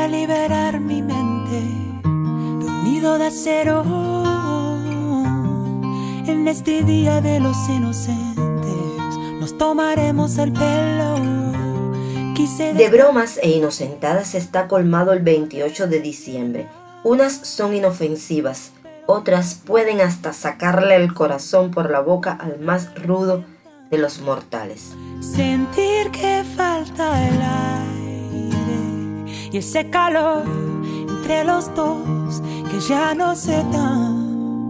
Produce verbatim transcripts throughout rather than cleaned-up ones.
para liberar mi mente de un nido de acero. En este día de los inocentes nos tomaremos el pelo. Quise de bromas e inocentadas está colmado el veintiocho de diciembre. Unas son inofensivas, otras pueden hasta sacarle el corazón por la boca al más rudo de los mortales. Sentir que falta el aire y ese calor entre los dos que ya no se dan.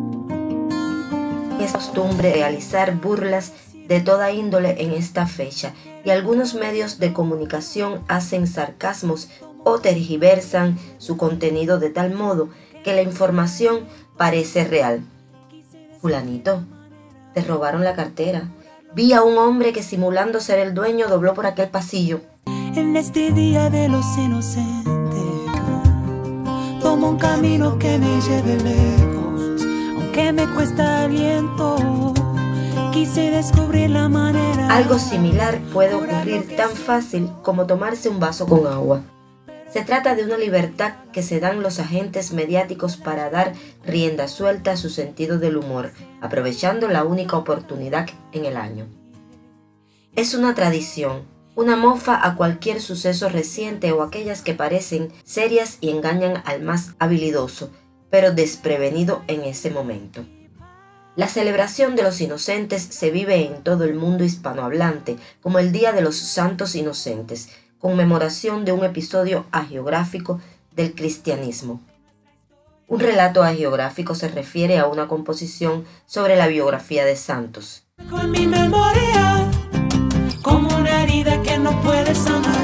Es costumbre realizar burlas de toda índole en esta fecha y algunos medios de comunicación hacen sarcasmos o tergiversan su contenido de tal modo que la información parece real. Fulanito, te robaron la cartera. Vi a un hombre que simulando ser el dueño dobló por aquel pasillo. En este día de los inocentes tomo un camino que me lleve lejos, aunque me cuesta aliento. Quise descubrir la manera. Algo similar puede ocurrir tan fácil como tomarse un vaso con agua. Se trata de una libertad que se dan los agentes mediáticos para dar rienda suelta a su sentido del humor, aprovechando la única oportunidad en el año. Es una tradición, una mofa a cualquier suceso reciente o aquellas que parecen serias y engañan al más habilidoso, pero desprevenido en ese momento. La celebración de los inocentes se vive en todo el mundo hispanohablante como el Día de los Santos Inocentes, conmemoración de un episodio hagiográfico del cristianismo. Un relato hagiográfico se refiere a una composición sobre la biografía de santos. Con mi memoria, como una herida que no puede sanar.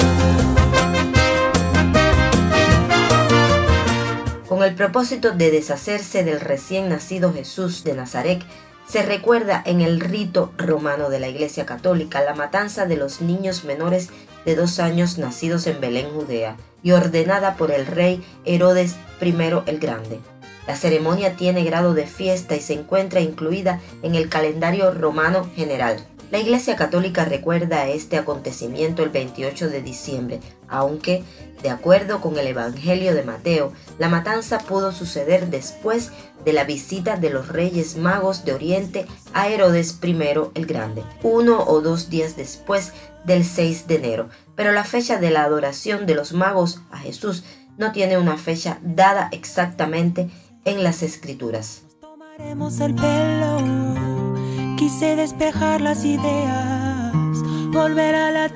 Con el propósito de deshacerse del recién nacido Jesús de Nazaret, se recuerda en el rito romano de la Iglesia Católica la matanza de los niños menores de dos años nacidos en Belén, Judea, y ordenada por el rey Herodes primero el Grande. La ceremonia tiene grado de fiesta y se encuentra incluida en el calendario romano general. La Iglesia Católica recuerda este acontecimiento el veintiocho de diciembre, aunque, de acuerdo con el Evangelio de Mateo, la matanza pudo suceder después de la visita de los Reyes Magos de Oriente a Herodes primero el Grande, uno o dos días después del seis de enero, pero la fecha de la adoración de los magos a Jesús no tiene una fecha dada exactamente en las Escrituras. Tomaremos el pelo. Quise despejar las ideas, volver a la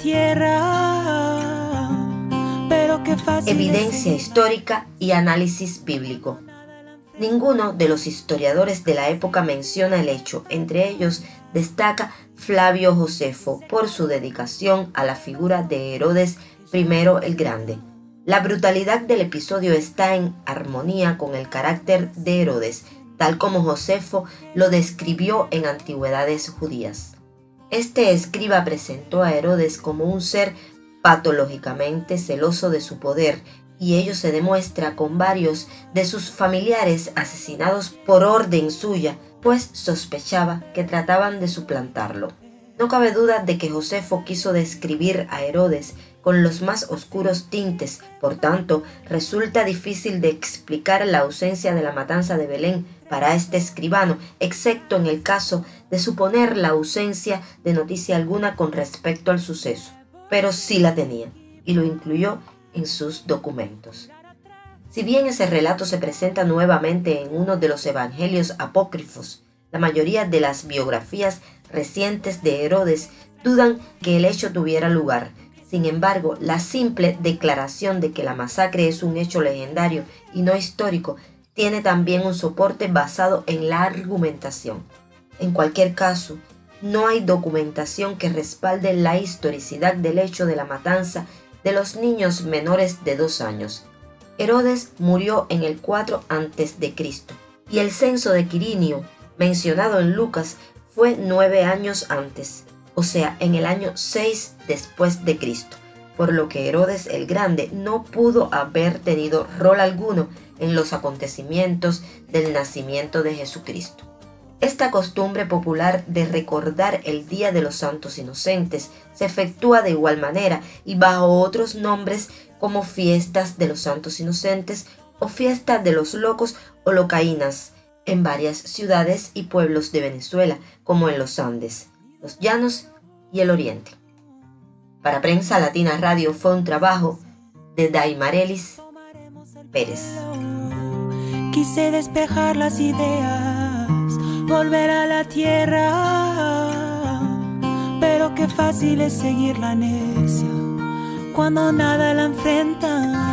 tierra, pero qué fácil. Evidencia histórica y análisis bíblico. Ninguno de los historiadores de la época menciona el hecho, entre ellos destaca Flavio Josefo por su dedicación a la figura de Herodes primero el Grande. La brutalidad del episodio está en armonía con el carácter de Herodes, tal como Josefo lo describió en Antigüedades Judías. Este escriba presentó a Herodes como un ser patológicamente celoso de su poder, y ello se demuestra con varios de sus familiares asesinados por orden suya, pues sospechaba que trataban de suplantarlo. No cabe duda de que Josefo quiso describir a Herodes con los más oscuros tintes, por tanto, resulta difícil de explicar la ausencia de la matanza de Belén para este escribano, excepto en el caso de suponer la ausencia de noticia alguna con respecto al suceso, pero sí la tenía, y lo incluyó en sus documentos. Si bien ese relato se presenta nuevamente en uno de los evangelios apócrifos, la mayoría de las biografías recientes de Herodes dudan que el hecho tuviera lugar. Sin embargo, la simple declaración de que la masacre es un hecho legendario y no histórico tiene también un soporte basado en la argumentación. En cualquier caso, no hay documentación que respalde la historicidad del hecho de la matanza de los niños menores de dos años. Herodes murió en el cuatro antes de Cristo y el censo de Quirinio, mencionado en Lucas, fue nueve años antes, o sea, en el año seis después de Cristo, por lo que Herodes el Grande no pudo haber tenido rol alguno en los acontecimientos del nacimiento de Jesucristo. Esta costumbre popular de recordar el Día de los Santos Inocentes se efectúa de igual manera y bajo otros nombres como fiestas de los Santos Inocentes o fiesta de los locos o locaínas en varias ciudades y pueblos de Venezuela, como en los Andes, los Llanos y el Oriente. Para Prensa Latina Radio fue un trabajo de Daimarelis Pérez. Quise despejar las ideas, volver a la tierra, pero qué fácil es seguir la necia cuando nada la enfrenta.